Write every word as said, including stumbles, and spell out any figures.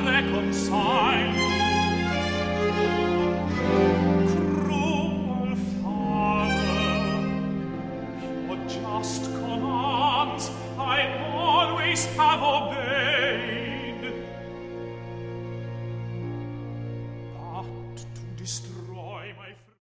reconcile. Cruel Father, your just commands I always have obeyed.